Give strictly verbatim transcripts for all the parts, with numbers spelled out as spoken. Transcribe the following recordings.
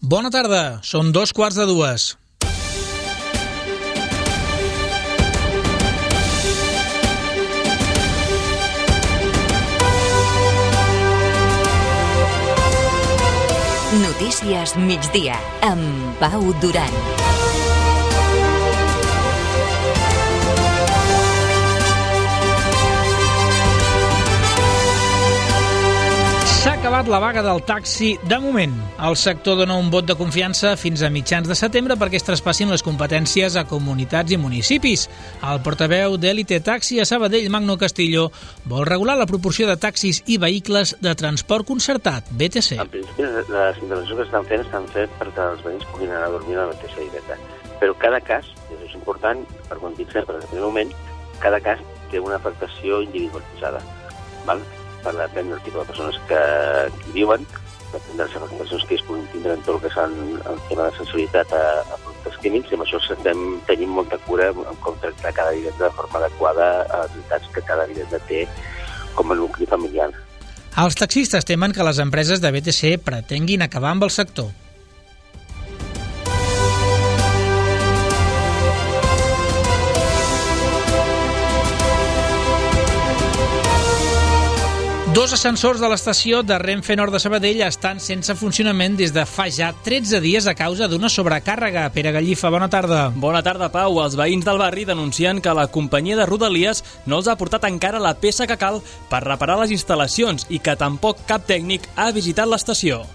Bona tarda, són dos quarts de dues. Notícies migdia, amb Pau Duran. S'ha acabat la vaga del taxi de moment. El sector dona un vot de confiança fins a mitjans de setembre perquè es traspassin les competències a comunitats i municipis. El portaveu d'Elite Taxi a Sabadell, Magno Castillo, vol regular la proporció de taxis i vehicles de transport concertat, B T C. En principi, les intervencions que estan fent estan fent perquè els veïns puguin anar a dormir a la B T C i beta. Però cada cas, i això és important, per quan dic sempre, en primer moment, cada cas té una afectació individualitzada. Val? Per depèn del tipus de persones que hi viuen, depèn de les afectacions que es puguin tindre en tot el que és el tema de sensibilitat a, a productes químics, i amb això estem tenint molta cura en com tractar cada vivenda de forma adequada a les necessitats que cada vivenda té com a nucli familiar. Els taxistes temen que les empreses de B T C pretenguin acabar amb el sector. Dos ascensors de l'estació de Renfe Nord de Sabadell estan sense funcionament des de fa ja tretze dies a causa d'una sobrecàrrega. Pere Gallifa, bona tarda. Bona tarda, Pau. Els veïns del barri denuncien que la companyia de Rodalies no els ha portat encara la peça que cal per reparar les instal·lacions i que tampoc cap tècnic ha visitat l'estació.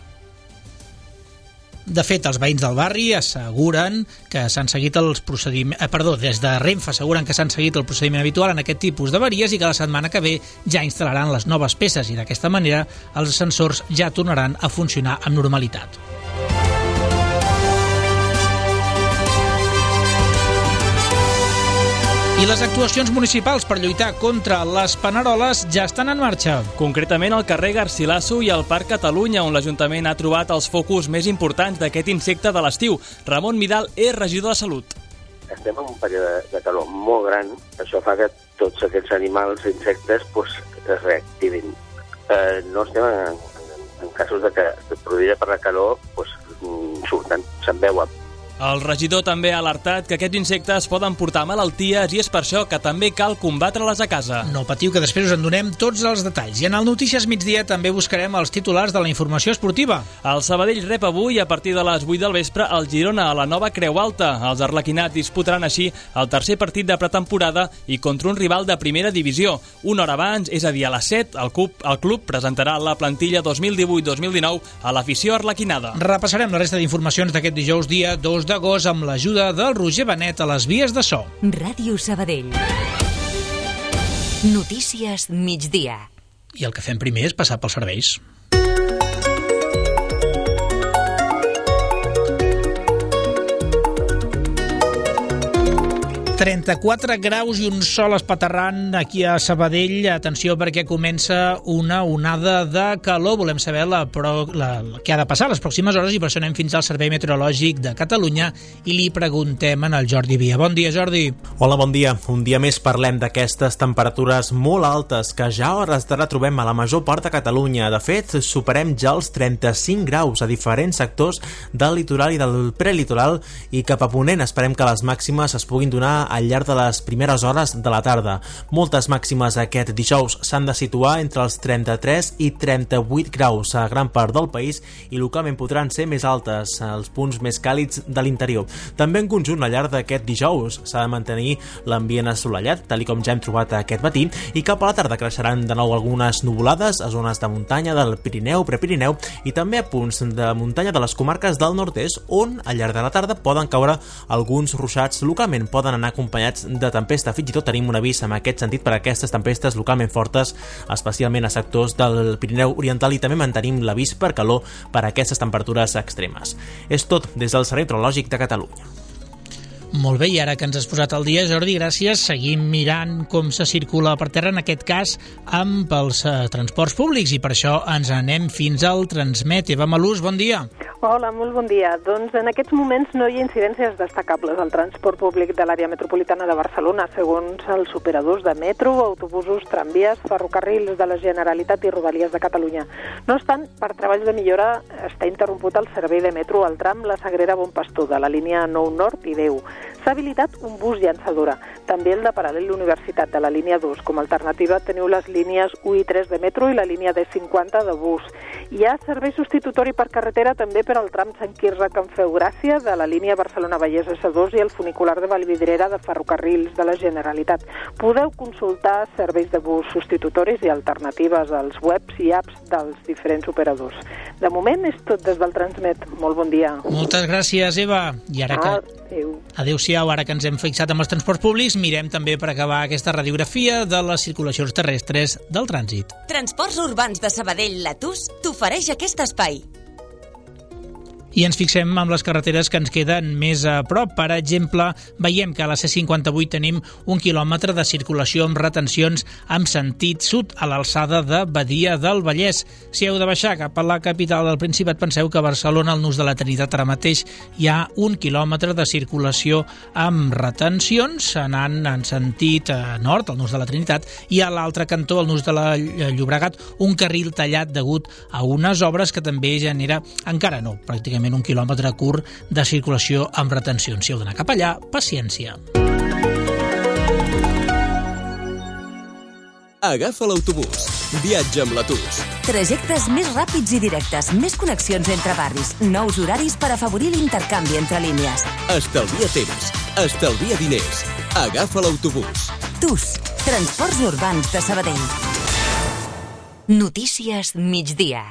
De fet, els veïns del barri asseguren que s'han seguit els procediments... Eh, perdó, des de Renfe asseguren que s'han seguit el procediment habitual en aquest tipus d'avaries i que la setmana que ve ja instal·laran les noves peces i d'aquesta manera els ascensors ja tornaran a funcionar amb normalitat. I les actuacions municipals per lluitar contra les paneroles ja estan en marxa. Concretament al carrer Garcilaso i al Parc Catalunya, on l'Ajuntament ha trobat els focus més importants d'aquest insecte de l'estiu. Ramon Vidal és regidor de Salut. Estem en un període de calor molt gran, això fa que tots aquests animals i insectes pues, es reactivin. Eh, no estem en, en, en casos de que produïda per la calor pues, surten, se'n veuen. El regidor també ha alertat que aquests insectes poden portar malalties i és per això que també cal combatre-les a casa. No patiu, que després us en donem tots els detalls. I en el Notícies migdia també buscarem els titulars de la informació esportiva. El Sabadell rep avui a partir de les vuit del vespre el Girona a la nova Creu Alta. Els arlequinats disputaran així el tercer partit de pretemporada i contra un rival de primera divisió. Una hora abans, és a dir, a les set, el club, el club presentarà la plantilla dos mil divuit dos mil dinou a l'afició arlequinada. Repassarem la resta d'informacions d'aquest dijous dia dos d'agost amb l'ajuda del Roger Benet a les vies de so. Ràdio Sabadell. Notícies migdia. I el que fem primer és passar pels serveis. trenta-quatre graus i un sol espaterrant aquí a Sabadell. Atenció, perquè comença una onada de calor. Volem saber la, pro, la, la que ha de passar les pròximes hores i per això anem fins al Servei Meteorològic de Catalunya i li preguntem en el Jordi Via. Bon dia, Jordi. Hola, bon dia. Un dia més parlem d'aquestes temperatures molt altes que ja a hores d'ara trobem a la major part de Catalunya. De fet, superem ja els trenta-cinc graus a diferents sectors del litoral i del prelitoral i cap a ponent esperem que les màximes es puguin donar al llarg de les primeres hores de la tarda. Moltes màximes aquest dijous s'han de situar entre els trenta-tres i trenta-vuit graus a gran part del país i localment podran ser més altes als punts més càlids de l'interior. També en conjunt al llarg d'aquest dijous s'ha de mantenir l'ambient assolellat, tal com ja hem trobat aquest matí, i cap a la tarda creixeran de nou algunes nuvolades a zones de muntanya del Pirineu, Prepirineu i també a punts de muntanya de les comarques del nord-est, on al llarg de la tarda poden caure alguns ruixats. Localment poden anar acompanyats de tempesta. Fins i tot tenim un avís en aquest sentit per a aquestes tempestes localment fortes, especialment a sectors del Pirineu Oriental, i també mantenim l'avís per calor per a aquestes temperatures extremes. És tot des del Servei Meteorològic de Catalunya. Molt bé, i ara que ens has posat al dia, Jordi, gràcies. Seguim mirant com se circula per terra, en aquest cas amb els eh, transports públics, i per això ens anem fins al Transmet. Eva Malús, bon dia. Hola, molt bon dia. Doncs en aquests moments no hi ha incidències destacables al transport públic de l'àrea metropolitana de Barcelona, segons els operadors de metro, autobusos, tramvies, ferrocarrils de la Generalitat i Rodalies de Catalunya. No obstant, per treballs de millora està interromput el servei de metro al tram La Sagrera-Bon Pastor de la línia nou Nord i deu. S'ha habilitat un bus llançadora, també el de Paral·lel Universitat de la línia dos. Com a alternativa teniu les línies u i tres de metro i la línia D cinquanta de bus. Hi ha servei substitutori per carretera també per al tram Sant Quirze-Can Feu Gràcia de la línia Barcelona-Vallès essa dos i el funicular de Vallvidrera de Ferrocarrils de la Generalitat. Podeu consultar serveis de bus substitutoris i alternatives als webs i apps dels diferents operadors. De moment és tot des del Transmet. Molt bon dia. Moltes gràcies, Eva. I ara que... Adéu. Adéu-siau, ara que ens hem fixat amb els transports públics, mirem també per acabar aquesta radiografia de les circulacions terrestres del trànsit. Transports Urbans de Sabadell Latús t'ofereix aquest espai. I ens fixem amb les carreteres que ens queden més a prop. Per exemple, veiem que a la C cinquanta-vuit tenim un quilòmetre de circulació amb retencions en sentit sud a l'alçada de Badia del Vallès. Si heu de baixar cap a la capital del Principat, penseu que a Barcelona, al Nus de la Trinitat, ara mateix hi ha un quilòmetre de circulació amb retencions anant en sentit nord, al Nus de la Trinitat, i a l'altre cantó, al Nus de la Llobregat, un carril tallat degut a unes obres que també genera, encara no, pràcticament un quilòmetre curt de circulació amb retencions. Si heu d'anar cap allà, paciència. Agafa l'autobús. Viatja amb Latús. Trajectes més ràpids i directes, més connexions entre barris, nous horaris per afavorir l'intercanvi entre línies. Estalvia temps. Estalvia diners. Agafa l'autobús. T U S, Transports Urbans de Sabadell. Notícies migdia.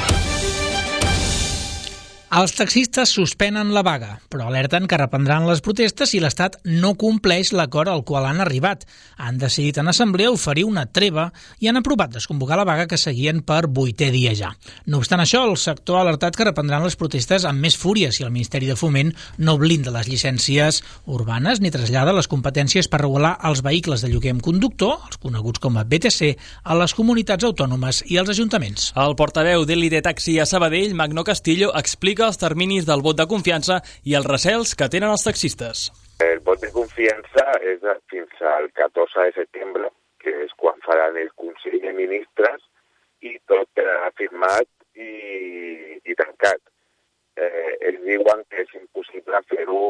Els taxistes suspenen la vaga, però alerten que reprendran les protestes si l'Estat no compleix l'acord al qual han arribat. Han decidit en assemblea oferir una treva i han aprovat desconvocar la vaga que seguien per vuitè dia ja. No obstant això, el sector ha alertat que reprendran les protestes amb més fúria si el Ministeri de Foment no blinda les llicències urbanes ni trasllada les competències per regular els vehicles de lloguer amb conductor, els coneguts com a B T C, a les comunitats autònomes i als ajuntaments. El portaveu d'Elite Taxi a Sabadell, Magno Castillo, explica els terminis del vot de confiança i els recels que tenen els taxistes. El vot de confiança és fins al catorze de setembre, que és quan faran el Consell de Ministres, i tot quedarà firmat i, i tancat. Eh, ells diuen que és impossible fer-ho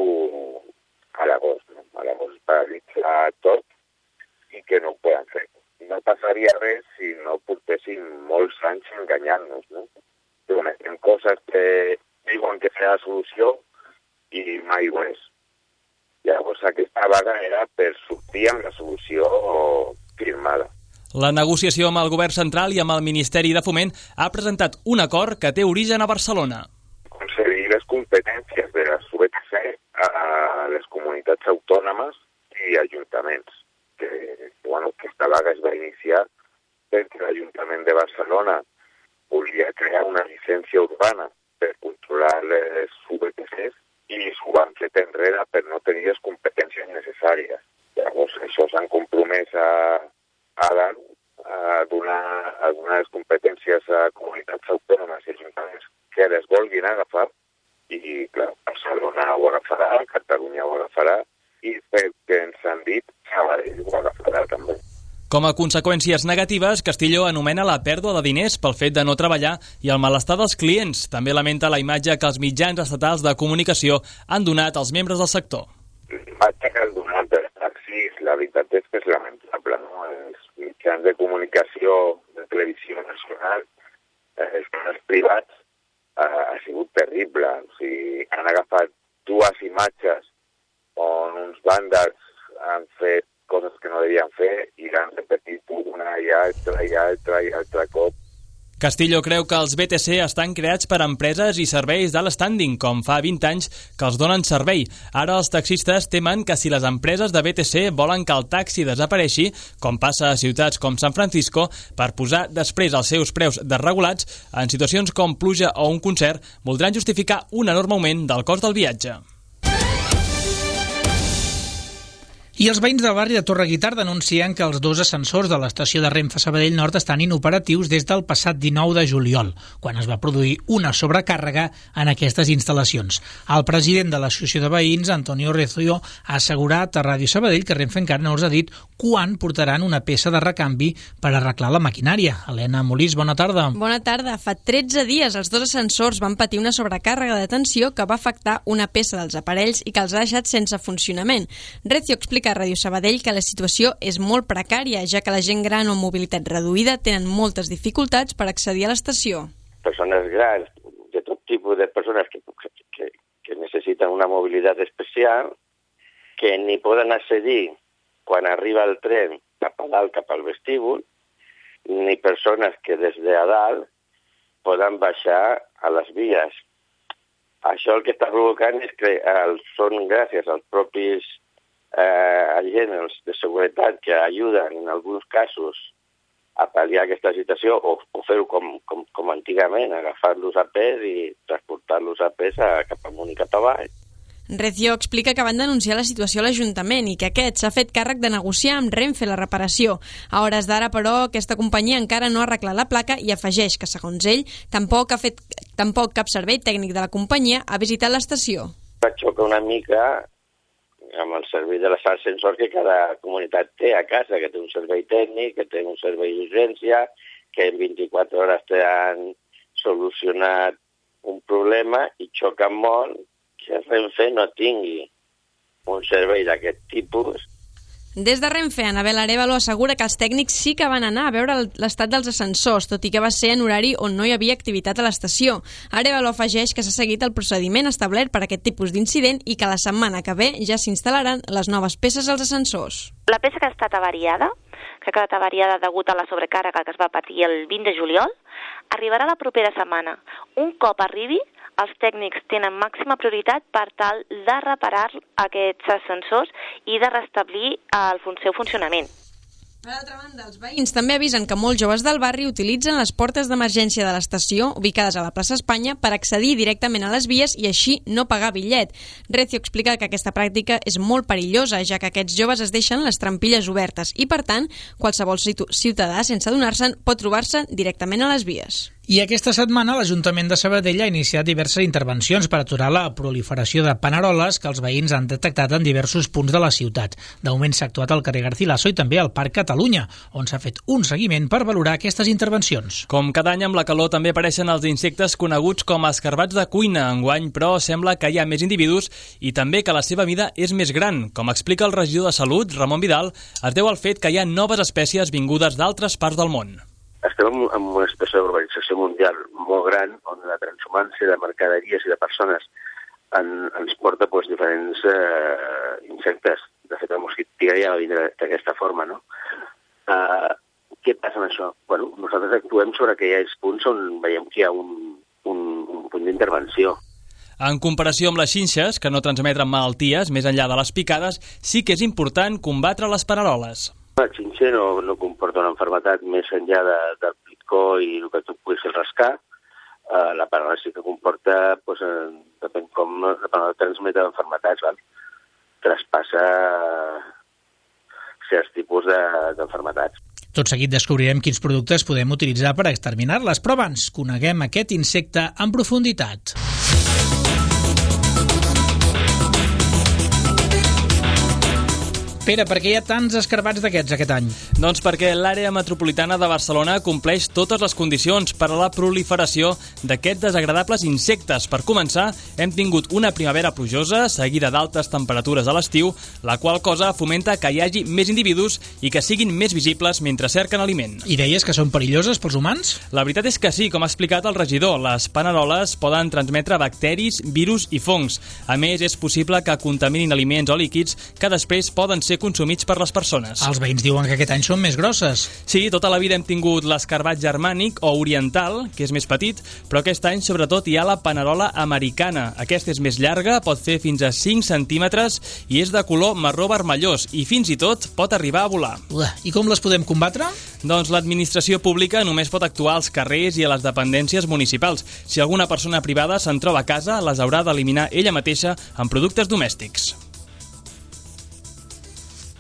a l'agost, no? A l'agost paralitza tot i que no ho poden fer. No passaria res si no portessin molts anys enganyant-nos, no? Prometem coses que diuen que serà la solució i mai ho és. Llavors aquesta vaga era per sortir amb la solució firmada. La negociació amb el govern central i amb el Ministeri de Foment ha presentat un acord que té origen a Barcelona. Concedir les competències de les U B T C a les comunitats autònomes i ajuntaments. Que, bueno, aquesta vaga es va iniciar perquè l'Ajuntament de Barcelona volia crear una llicència urbana per controlar les U B T Cs i s'ho van fer enrere per no tenir les competències necessàries. Llavors, això s'han compromès a, a dar-ho, a donar, a donar les competències a comunitats autònomes i ajuntaments que les vulguin agafar i, clar, Barcelona ho agafarà, Catalunya ho agafarà i perquè ens han dit, Sabadell ho agafarà també. Com a conseqüències negatives, Castillo anomena la pèrdua de diners pel fet de no treballar i el malestar dels clients. També lamenta la imatge que els mitjans estatals de comunicació han donat als membres del sector. L'imatge que han donat els taxis, la veritat és que és lamentable, no? Els mitjans de comunicació de televisió nacional, els canals privats, eh, ha sigut terrible. O sigui, han agafat dues imatges on uns vàndals han fet coses que no devien fer i l'han repetit una i altra i altra i altra cop. Castillo creu que els B T C estan creats per empreses i serveis d'alt standing, com fa vint anys que els donen servei. Ara els taxistes temen que si les empreses de B T C volen que el taxi desapareixi, com passa a ciutats com San Francisco, per posar després els seus preus desregulats, en situacions com pluja o un concert, voldran justificar un enorme augment del cost del viatge. I els veïns del barri de Torreguitar denuncien que els dos ascensors de l'estació de Renfe Sabadell Nord estan inoperatius des del passat dinou de juliol, quan es va produir una sobrecàrrega en aquestes instal·lacions. El president de l'Associació de Veïns, Antonio Recio, ha assegurat a Ràdio Sabadell que Renfe encara no els ha dit quan portaran una peça de recanvi per arreglar la maquinària. Helena Molís, bona tarda. Bona tarda. Fa tretze dies els dos ascensors van patir una sobrecàrrega de tensió que va afectar una peça dels aparells i que els ha deixat sense funcionament. Recio explica a Ràdio Sabadell que la situació és molt precària, ja que la gent gran o amb mobilitat reduïda tenen moltes dificultats per accedir a l'estació. Persones grans, de tot tipus de persones que, que, que necessiten una mobilitat especial, que ni poden accedir quan arriba el tren cap a dalt, cap al vestíbul, ni persones que des de a dalt poden baixar a les vies. Això el que està provocant és que el, són gràcies als propis eh, agents de seguretat que ajuden en alguns casos a pal·liar aquesta situació o, o fer-ho com, com, com antigament, agafar-los a pes i transportar-los a pes a, cap amunt i cap avall. Recio explica que van denunciar la situació a l'Ajuntament i que aquest s'ha fet càrrec de negociar amb Renfe la reparació. A hores d'ara, però, aquesta companyia encara no ha arreglat la placa i afegeix que, segons ell, tampoc ha fet tampoc cap servei tècnic de la companyia ha visitat l'estació. Xoca una mica amb el servei de l'ascensor que cada comunitat té a casa, que té un servei tècnic, que té un servei d'urgència, que en vint-i-quatre hores t'han solucionat un problema i xoca molt que Renfe no tingui un servei d'aquest tipus. Des de Renfe, Anabel Arévalo assegura que els tècnics sí que van anar a veure l'estat dels ascensors, tot i que va ser en horari on no hi havia activitat a l'estació. Arévalo afegeix que s'ha seguit el procediment establert per a aquest tipus d'incident i que la setmana que ve ja s'instal·laran les noves peces als ascensors. La peça que ha estat avariada, que ha quedat avariada degut a la sobrecàrrega que es va patir el vint de juliol, arribarà la propera setmana. Un cop arribi, els tècnics tenen màxima prioritat per tal de reparar aquests ascensors i de restablir el seu funcionament. Per altra banda, els veïns també avisen que molts joves del barri utilitzen les portes d'emergència de l'estació, ubicades a la plaça Espanya, per accedir directament a les vies i així no pagar bitllet. Recio explica que aquesta pràctica és molt perillosa, ja que aquests joves es deixen les trampilles obertes i, per tant, qualsevol ciutadà, sense adonar-se'n, pot trobar-se directament a les vies. I aquesta setmana l'Ajuntament de Sabadell ha iniciat diverses intervencions per aturar la proliferació de paneroles que els veïns han detectat en diversos punts de la ciutat. De moment s'ha actuat al carrer Garcilaso i també al Parc Catalunya, on s'ha fet un seguiment per valorar aquestes intervencions. Com cada any amb la calor també apareixen els insectes coneguts com a escarbats de cuina. Enguany, però, sembla que hi ha més individus i també que la seva mida és més gran. Com explica el regidor de Salut, Ramon Vidal, es deu al fet que hi ha noves espècies vingudes d'altres parts del món. Estem en una espècie d'urbanització mundial molt gran, on la transhumància de mercaderies i de persones en, ens porta pues, diferents eh, insectes. De fet, el mosquit tigre ja va vindre d'aquesta forma, no? Uh, què passa amb això? Bueno, nosaltres actuem sobre aquells punts on veiem que hi ha un, un, un punt d'intervenció. En comparació amb les xinxes, que no transmeten malalties, més enllà de les picades, sí que és important combatre les paneroles. La xinxa no, no comporta una malaltia més enllà de, del picó i el que tu puguis rascar. Uh, la panerola sí que comporta, pues, eh, depèn com la panerola transmet malalties, val? Traspassa certs tipus d'enfermetats. De, Tot seguit descobrirem quins productes podem utilitzar per exterminar-les, però abans coneguem aquest insecte en profunditat. Pere, per què hi ha tants escarbats d'aquests aquest any? Doncs perquè l'àrea metropolitana de Barcelona compleix totes les condicions per a la proliferació d'aquests desagradables insectes. Per començar, hem tingut una primavera plujosa, seguida d'altes temperatures a l'estiu, la qual cosa fomenta que hi hagi més individus i que siguin més visibles mentre cerquen aliment. I deies que són perilloses pels humans? La veritat és que sí, com ha explicat el regidor. Les paneroles poden transmetre bacteris, virus i fongs. A més, és possible que contaminin aliments o líquids que després poden ser consumits per les persones. Els veïns diuen que aquest any són més grosses. Sí, tota la vida hem tingut l'escarbat germànic o oriental, que és més petit, però aquest any sobretot hi ha la panerola americana. Aquesta és més llarga, pot fer fins a cinc centímetres i és de color marró vermellós i fins i tot pot arribar a volar. Uah, i com les podem combatre? Doncs l'administració pública només pot actuar als carrers i a les dependències municipals. Si alguna persona privada se'n troba a casa, les haurà d'eliminar ella mateixa amb productes domèstics.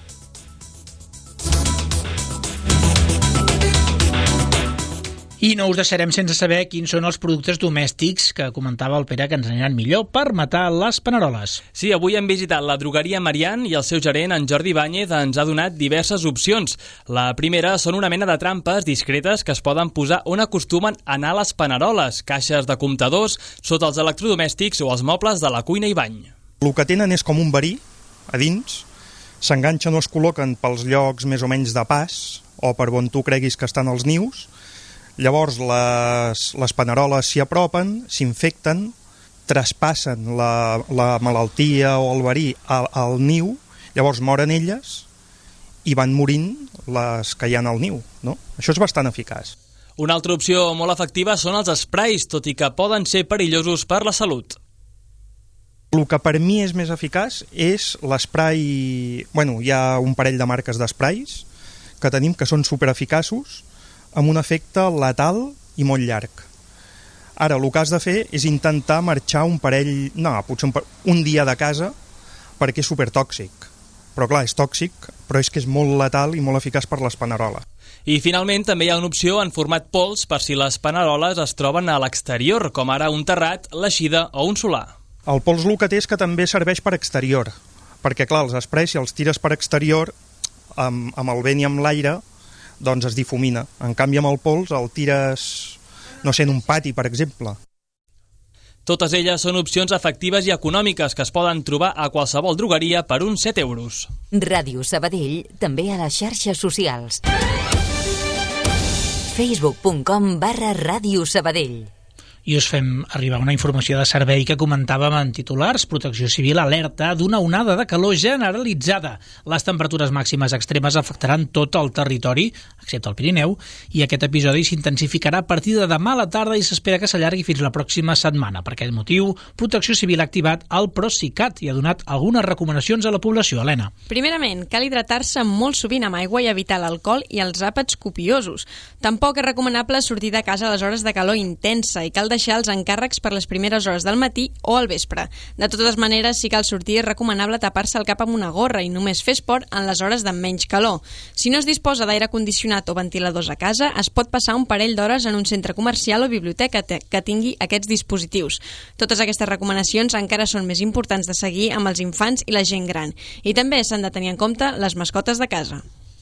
no us deixarem sense saber quins són els productes domèstics que comentava el Pere que ens aniran millor per matar les paneroles. Sí, avui hem visitat la drogueria Marian i el seu gerent, en Jordi Báñez, ens ha donat diverses opcions. La primera són una mena de trampes discretes que es poden posar on acostumen a anar les paneroles, caixes de comptadors, sota els electrodomèstics o els mobles de la cuina i bany. El que tenen és com un verí a dins, s'enganxen o es col·loquen pels llocs més o menys de pas o per on tu creguis que estan els nius. Llavors les, les paneroles s'hi apropen, s'infecten, traspassen la, la malaltia o el verí al, al niu, llavors moren elles i van morint les que hi ha al niu, no? Això és bastant eficaç. Una altra opció molt efectiva són els sprays, tot i que poden ser perillosos per la salut. El que per mi és més eficaç és l'esprai... Bueno, hi ha un parell de marques d'esprais que tenim que són supereficaços amb un efecte letal i molt llarg. Ara, el que has de fer és intentar marxar un parell... No, potser un, un dia de casa perquè és supertòxic. Però clar, és tòxic, però és que és molt letal i molt eficaç per les paneroles. I finalment també hi ha una opció en format pols per si les paneroles es troben a l'exterior, com ara un terrat, l'eixida o un solar. El pols el que té és que també serveix per exterior, perquè clar, els sprays, si els tires per exterior, amb, amb el vent i amb l'aire, doncs es difumina. En canvi, amb el pols el tires, no sé, en un pati, per exemple. Totes elles són opcions efectives i econòmiques que es poden trobar a qualsevol drogueria per uns set euros. Ràdio Sabadell, també a les xarxes socials. facebook punt com barra Ràdio Sabadell. I us fem arribar una informació de servei que comentàvem en titulars. Protecció Civil alerta d'una onada de calor generalitzada. Les temperatures màximes extremes afectaran tot el territori, excepte el Pirineu, i aquest episodi s'intensificarà a partir de demà a la tarda i s'espera que s'allargui fins la pròxima setmana. Per aquest motiu, Protecció Civil ha activat el Procicat i ha donat algunes recomanacions a la població. Helena. Primerament, cal hidratar-se molt sovint amb aigua i evitar l'alcohol i els àpats copiosos. Tampoc és recomanable sortir de casa a les hores de calor intensa i cal deixar els encàrrecs per les primeres hores del matí o al vespre. De totes maneres, si cal sortir, és recomanable tapar-se el cap amb una gorra i només fer esport en les hores de menys calor. Si no es disposa d'aire condicionat o ventiladors a casa, es pot passar un parell d'hores en un centre comercial o biblioteca que tingui aquests dispositius. Totes aquestes recomanacions encara són més importants de seguir amb els infants i la gent gran. I també s'han de tenir en compte les mascotes de casa.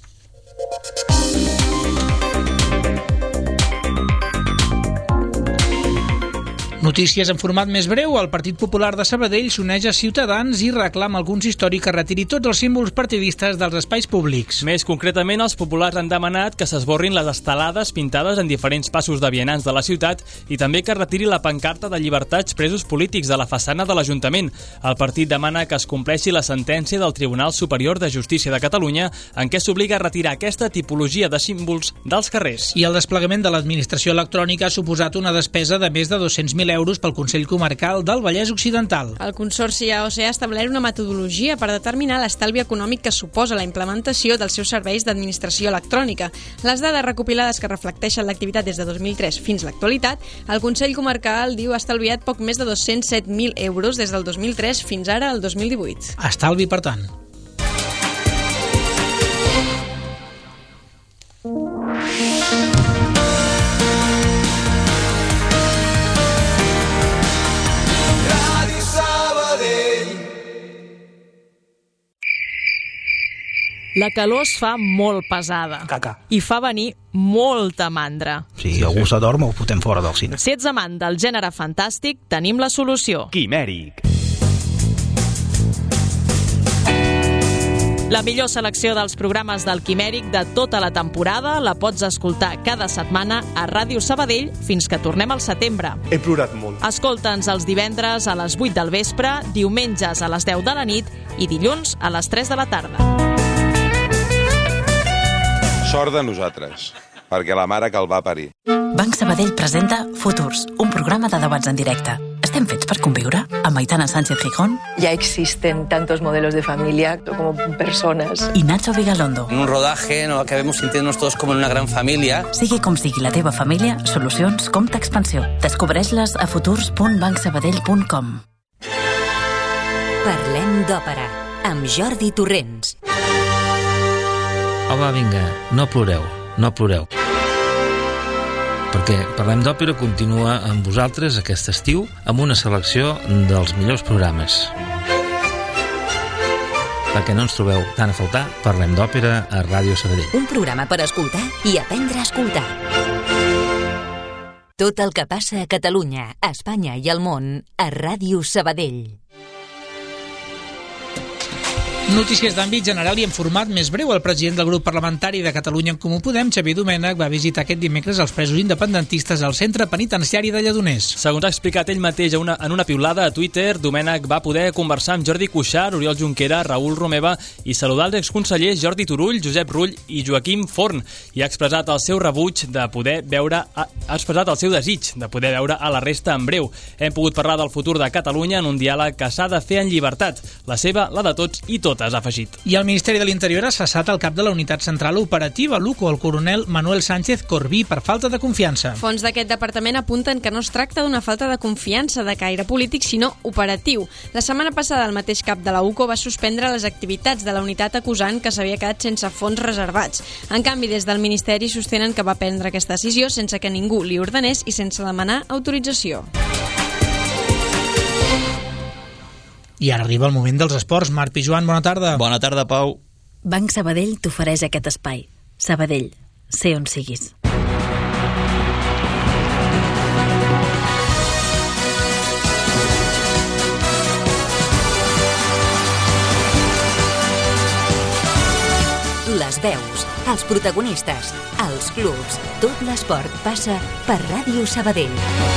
Notícies en format més breu. El Partit Popular de Sabadell s'uneix a Ciutadans i reclama al consistori que retiri tots els símbols partidistes dels espais públics. Més concretament, els populars han demanat que s'esborrin les estelades pintades en diferents passos de vianants de la ciutat i també que retiri la pancarta de llibertats presos polítics de la façana de l'Ajuntament. El partit demana que es compleixi la sentència del Tribunal Superior de Justícia de Catalunya en què s'obliga a retirar aquesta tipologia de símbols dels carrers. I el desplegament de l'administració electrònica ha suposat una despesa de més de dos-cents mil euros pel Consell Comarcal del Vallès Occidental. El Consorci A O C ha establert una metodologia per determinar l'estalvi econòmic que suposa la implementació dels seus serveis d'administració electrònica. Les dades recopilades que reflecteixen l'activitat des de dos mil tres fins a l'actualitat, el Consell Comarcal diu ha estalviat poc més de dos-cents set mil euros des del dos mil tres fins ara al dos mil divuit. Estalvi, per tant. La calor es fa molt pesada. Caca. I fa venir molta mandra. Si algú s'adorm, ho fotem fora del cine. Si ets amant del gènere fantàstic, tenim la solució. Quimèric. La millor selecció dels programes del Quimèric de tota la temporada la pots escoltar cada setmana a Ràdio Sabadell fins que tornem al setembre. He plorat molt. Escolta'ns els divendres a les vuit del vespre, diumenges a les deu de la nit i dilluns a les tres de la tarda. Sort de nosaltres, perquè la mare que el va parir. Banc Sabadell presenta Futurs, un programa de debats en directe. ¿Estem fets per conviure? Amb Aitana Sánchez Gijón. Ya existen tantos modelos de familia como personas. Y Nacho Vigalondo. En un rodaje no acabemos sintiéndonos todos como en una gran familia. Sigui com sigui la teva família, solucions Compte Expansió. Descobreix-les a futurs punt banc sabadell punt com. Parlem d'òpera, amb Jordi Torrents. Home, vinga, no ploreu, no ploreu. perquè Parlem d'Òpera continua amb vosaltres aquest estiu amb una selecció dels millors programes. Perquè no ens trobeu tant a faltar, Parlem d'Òpera a Ràdio Sabadell. Un programa per escoltar i aprendre a escoltar. Tot el que passa a Catalunya, a Espanya i al món a Ràdio Sabadell. Notícies d'àmbit general i en format més breu. El president del grup parlamentari de Catalunya en Comú Podem, Xavier Domènech, va visitar aquest dimecres els presos independentistes al centre penitenciari de Lledoners. Segons ha explicat ell mateix una, en una piulada a Twitter, Domènech va poder conversar amb Jordi Cuixart, Oriol Junquera, Raül Romeva i saludar els exconsellers Jordi Turull, Josep Rull i Joaquim Forn, i ha expressat el seu rebuig de poder veure ha, ha expressat el seu desig de poder veure a la resta en breu. Hem pogut parlar del futur de Catalunya en un diàleg que s'ha de fer en llibertat, la seva, la de tots i totes, ha afegit. I el Ministeri de l'Interior ha cessat el cap de la Unitat Central Operativa, l'U C O, el coronel Manuel Sánchez Corbí, per falta de confiança. Fons d'aquest departament apunten que no es tracta d'una falta de confiança de caire polític, sinó operatiu. La setmana passada el mateix cap de la U C O va suspendre les activitats de la unitat acusant que s'havia quedat sense fons reservats. En canvi, des del Ministeri sostenen que va prendre aquesta decisió sense que ningú li ordenés i sense demanar autorització. I ara arriba el moment dels esports. Marc Pijuan, bona tarda. Bona tarda, Pau. Banc Sabadell t'ofereix aquest espai. Sabadell, sé on siguis. Les veus, els protagonistes, els clubs, tot l'esport passa per Ràdio Sabadell.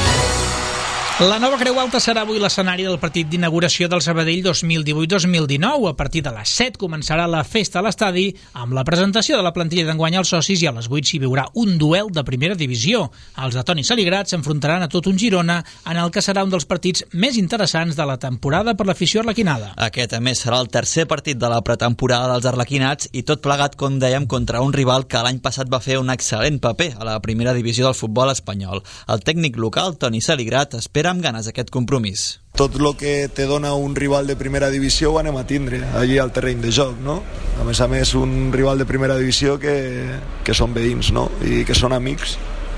La nova Creu Alta serà avui l'escenari del partit d'inauguració del Sabadell dos mil divuit dos mil dinou. A partir de les set començarà la festa a l'estadi amb la presentació de la plantilla d'enguany als socis i a les vuit s'hi viurà un duel de primera divisió. Els de Toni Saligrat s'enfrontaran a tot un Girona en el que serà un dels partits més interessants de la temporada per l'afició arlequinada. Aquest, a més, serà el tercer partit de la pretemporada dels arlequinats i tot plegat, com dèiem, contra un rival que l'any passat va fer un excel·lent paper a la primera divisió del futbol espanyol. El tècnic local, Toni Saligrat, espera amb ganes aquest compromís. Tot el que te dona un rival de primera divisió ho anem a tindre allí al terreny de joc, no? A més a més, un rival de primera divisió que, que són veïns, no? I que són amics.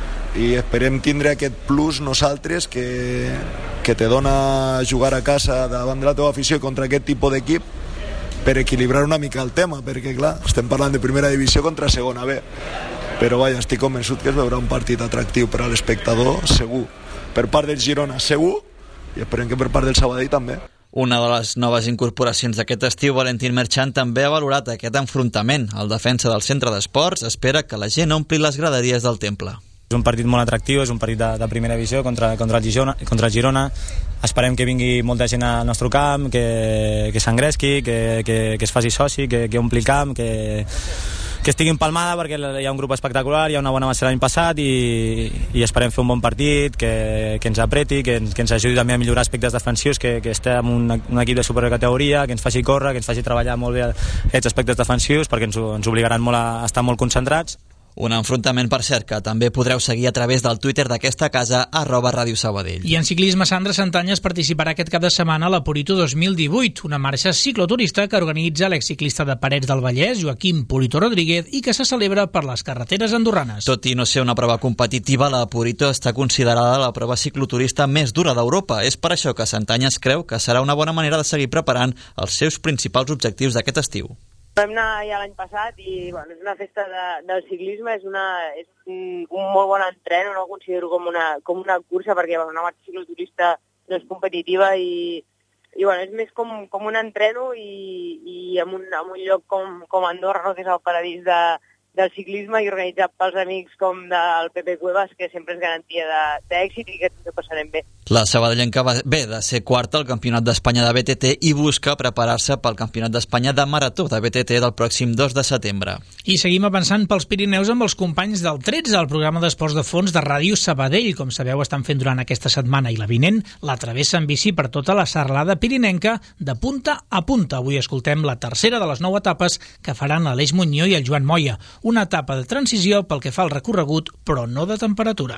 I esperem tindre aquest plus nosaltres que, que te dona jugar a casa davant de la teva afició contra aquest tipus d'equip per equilibrar una mica el tema, perquè clar, estem parlant de primera divisió contra segona B. Però vaja, estic convençut que es veurà un partit atractiu per a l'espectador, segur. Per part del Girona segur i esperem que per part del Sabadell també. Una de les noves incorporacions d'aquest estiu, Valentín Merchan, també ha valorat aquest enfrontament. El defensa del centre d'esports espera que la gent ompli les graderies del Temple. És un partit molt atractiu, és un partit de, de primera divisió contra, contra, el Girona, contra el Girona. Esperem que vingui molta gent al nostre camp, que, que s'engresqui, que, que, que es faci soci, que, que ompli camp, que, que estigui empalmada perquè hi ha un grup espectacular, hi ha una bona base l'any passat i, i esperem fer un bon partit, que, que ens apreti, que, que ens ajudi també a millorar aspectes defensius, que, que estem un, un equip de supercategoria, que ens faci córrer, que ens faci treballar molt bé aquests aspectes defensius perquè ens, ens obligaran molt a estar molt concentrats. Un enfrontament, per cert, que també podreu seguir a través del Twitter d'aquesta casa, arroba Ràdio Sabadell. I en ciclisme, Sandra Santanyes participarà aquest cap de setmana a la Purito dos mil divuit, una marxa cicloturista que organitza l'exciclista de Parets del Vallès, Joaquim Purito Rodríguez, i que se celebra per les carreteres andorranes. Tot i no ser una prova competitiva, la Purito està considerada la prova cicloturista més dura d'Europa. És per això que Santanyes creu que serà una bona manera de seguir preparant els seus principals objectius d'aquest estiu. Vam anar ja l'any passat i bueno, és una festa de, del ciclisme, és, una, és un, un molt bon entreno, no ho considero com una, com una cursa perquè bueno, una marxa cicloturista no és competitiva i, i bueno, és més com, com un entreno i, i en, un, en un lloc com, com Andorra, no, que és el paradís de, del ciclisme i organitzat pels amics com del Pepe Cuevas, que sempre és garantia d'èxit i que ens passarem bé. La sabadellenca va bé de ser quarta al Campionat d'Espanya de B T T i busca preparar-se pel Campionat d'Espanya de Marató de B T T del pròxim dos de setembre. I seguim avançant pels Pirineus amb els companys del tretze, el programa d'esports de fons de Ràdio Sabadell. Com sabeu, estan fent durant aquesta setmana i la vinent la travessa en bici per tota la serralada pirinenca de punta a punta. Avui escoltem la tercera de les nou etapes que faran l'Aleix Muñoz i el Joan Moya. Una etapa de transició pel que fa al recorregut, però no de temperatura.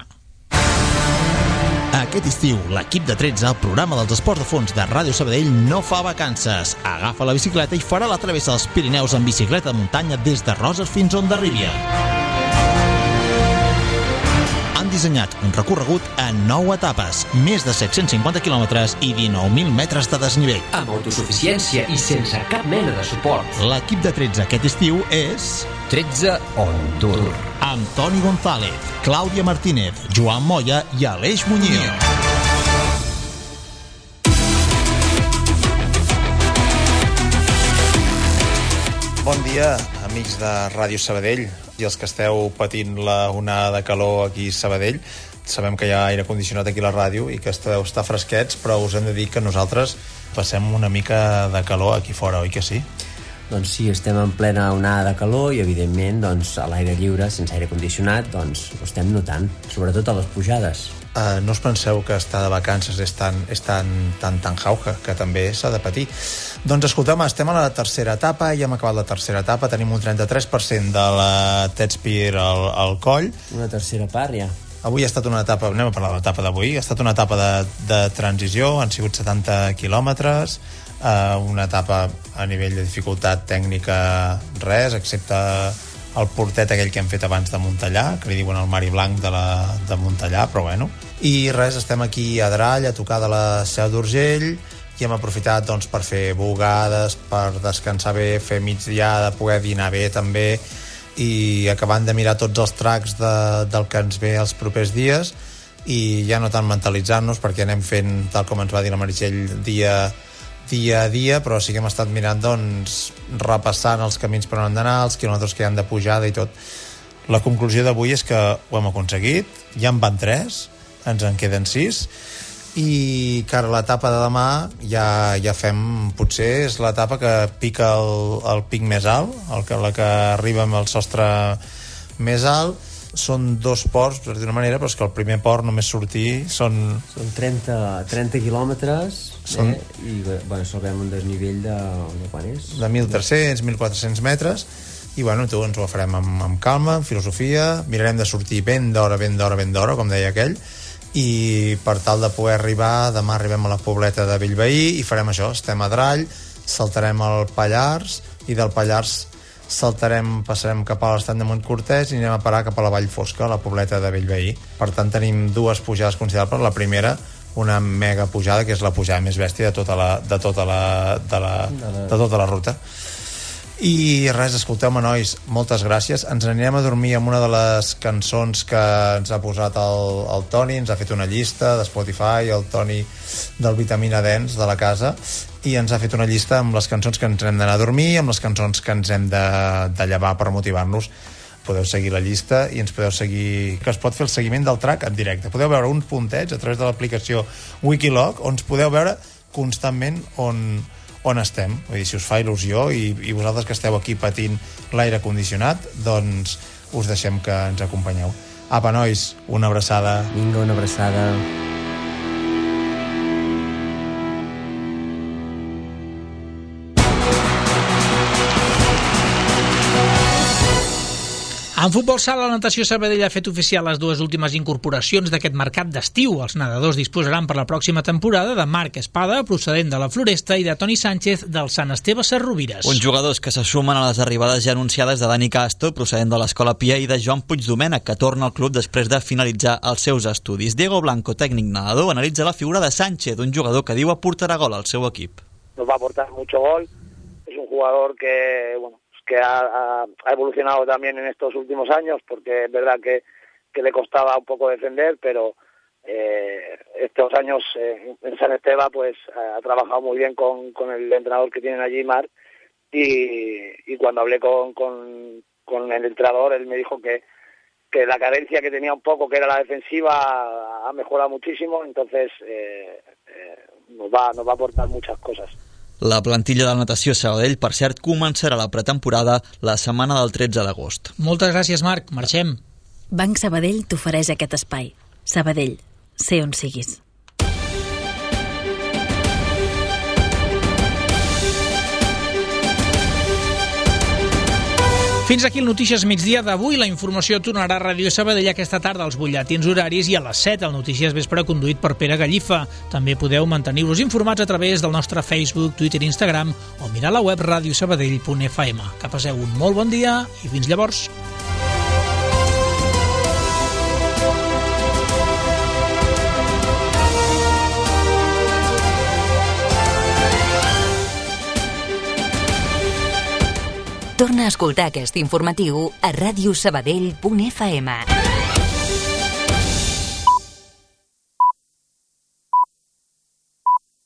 Aquest estiu, l'equip de tretze, el programa dels esports de fons de Ràdio Sabadell, no fa vacances. Agafa la bicicleta i farà la travessa dels Pirineus en bicicleta de muntanya des de Roses fins a Hondarribia. Han dissenyat un recorregut en nou etapes, més de set-cents cinquanta quilòmetres i dinou mil metres de desnivell. Amb autosuficiència i sense cap mena de suport. L'equip de tretze aquest estiu és... tretze On Tour. Amb Toni González, Clàudia Martínez, Joan Moya i Aleix Muñoz. Bon dia, amics de Ràdio Sabadell i els que esteu patint la onada de calor aquí a Sabadell. Sabem que hi ha aire condicionat aquí a la ràdio i que esteu estar fresquets, però us hem de dir que nosaltres passem una mica de calor aquí fora, oi que sí? Doncs sí, estem en plena onada de calor i evidentment doncs, a l'aire lliure, sense aire condicionat, doncs ho estem notant, sobretot a les pujades. Uh, no us penseu que estar de vacances és tan, és tan, tan, tan jauja, que també s'ha de patir. Doncs escolteu, estem a la tercera etapa, ja hem acabat la tercera etapa, tenim un trenta-tres per cent de la Tetspir al, al coll. Una tercera part, ja. Avui ha estat una etapa, anem a parlar de l'etapa d'avui, ha estat una etapa de, de transició, han sigut setanta quilòmetres, uh, una etapa a nivell de dificultat tècnica res, excepte el portet aquell que hem fet abans de Montellà, que li diuen el Mari Blanc de, la, de Montellà, però bueno. I res, estem aquí a Drall, a tocar de la Seu d'Urgell, i hem aprofitat doncs, per fer bugades, per descansar bé, fer migdiada, poder dinar bé també, i acabant de mirar tots els tracks de, del que ens ve els propers dies, i ja no tant mentalitzant-nos, perquè anem fent, tal com ens va dir la Meritxell, dia dia a dia, però sí que hem estat mirant doncs, repassant els camins per on han d'anar, els quilòmetres que hi han de pujada i tot. La conclusió d'avui és que ho hem aconseguit, ja en van tres, ens en queden sis, i que ara l'etapa de demà ja, ja fem, potser és l'etapa que pica el, el pic més alt, el que, la que arriba amb el sostre més alt. Són dos ports, per dir una manera, però és que el primer port només sortir són... Són trenta, trenta quilòmetres, són... eh? I bueno, salvem un desnivell de, de quan és? De mil tres-cents, mil quatre-cents metres, i bueno, tu ens ho farem amb, amb calma, amb filosofia, mirarem de sortir ben d'hora, ben d'hora, ben d'hora, com deia aquell, i per tal de poder arribar, demà arribem a la Pobleta de Bellveí i farem això, estem a Drall, saltarem al Pallars, i del Pallars saltarem, passarem cap a l'Estany de Montcortès i anirem a parar cap a la Vall Fosca, a la Pobleta de Bellveí. Per tant, tenim dues pujades considerables. La primera, una mega pujada, que és la pujada més bèstia de tota la, de tota la, de la, de tota la ruta. I res, escolteu-me, nois, moltes gràcies. Ens anirem a dormir amb una de les cançons que ens ha posat el, el Toni, ens ha fet una llista de Spotify, el Toni del Vitamina Dance de la casa, i ens ha fet una llista amb les cançons que ens hem d'anar a dormir, amb les cançons que ens hem de, de llevar per motivar-nos. Podeu seguir la llista i ens podeu seguir, que es pot fer el seguiment del track en directe. Podeu veure uns puntets a través de l'aplicació Wikilog, on ens podeu veure constantment on, on estem. Vull dir, si us fa il·lusió i, i vosaltres que esteu aquí patint l'aire condicionat, doncs us deixem que ens acompanyeu. Apa, nois, una abraçada. Vinga, una abraçada. En futbol sala, la Natació Sabadell ha fet oficial les dues últimes incorporacions d'aquest mercat d'estiu. Els nedadors disposaran per la pròxima temporada de Marc Espada, procedent de la Floresta, i de Toni Sánchez, del Sant Esteve Sesrovires. Uns jugadors que se sumen a les arribades ja anunciades de Dani Castro, procedent de l'Escola Pia, i de Joan Puigdomènech, que torna al club després de finalitzar els seus estudis. Diego Blanco, tècnic nedador, analitza la figura de Sánchez, un jugador que diu aportarà gol al seu equip. Nos va a aportar mucho gol. Es un jugador que, bueno, que ha, ha, ha evolucionado también en estos últimos años, porque es verdad que, que le costaba un poco defender, pero eh, estos años eh, en San Esteve pues ha trabajado muy bien con, con el entrenador que tienen allí, Marc, y, y cuando hablé con, con, con el entrenador, él me dijo que, que la carencia que tenía un poco, que era la defensiva, ha mejorado muchísimo, entonces eh, eh, nos va, nos va a aportar muchas cosas. La plantilla de la Natació Sabadell, per cert, començarà la pretemporada la setmana del tretze d'agost. Moltes gràcies, Marc. Marxem. Banc Sabadell t'ofereix aquest espai. Sabadell, sé on siguis. Fins aquí el Notícies Migdia d'avui. La informació tornarà a Ràdio Sabadell aquesta tarda als butlletins horaris i a les set al Notícies Vespre, conduït per Pere Gallifa. També podeu mantenir-vos informats a través del nostre Facebook, Twitter i Instagram o mirar la web radiosabadell punt f m. Que passeu un molt bon dia i fins llavors. Torna a escoltar aquest informatiu a radiosabadell punt f m.